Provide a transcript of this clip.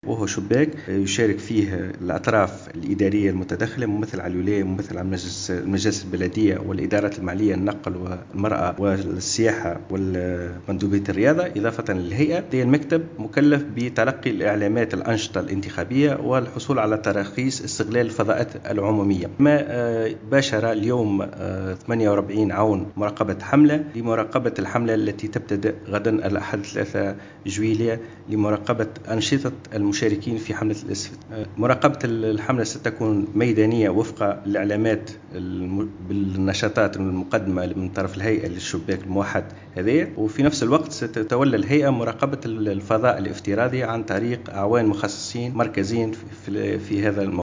وهو شباك يشارك فيه الأطراف الإدارية المتداخلة، ممثل على الولاية، ممثل على المجالس البلدية والإدارات المالية، النقل والمرأة والسياحة والمندوبية الرياضة، إضافة للهيئة. المكتب مكلف بتلقي الإعلامات الأنشطة الانتخابية والحصول على تراخيص استغلال الفضاءات العمومية. ما باشر اليوم 48 عون مراقبة حملة لمراقبة الحملة التي تبتدأ غدا الأحد 3 جويلية لمراقبة أنشطة المشاركين في حملة الإسفت. مراقبة الحملة ستكون ميدانية وفق الإعلامات بالنشاطات المقدمة من طرف الهيئة للشباك الموحد هذه، وفي نفس الوقت ستتولى الهيئة مراقبة الفضاء الافتراضي عن طريق أعوان مخصصين مركزين في هذا الموضوع.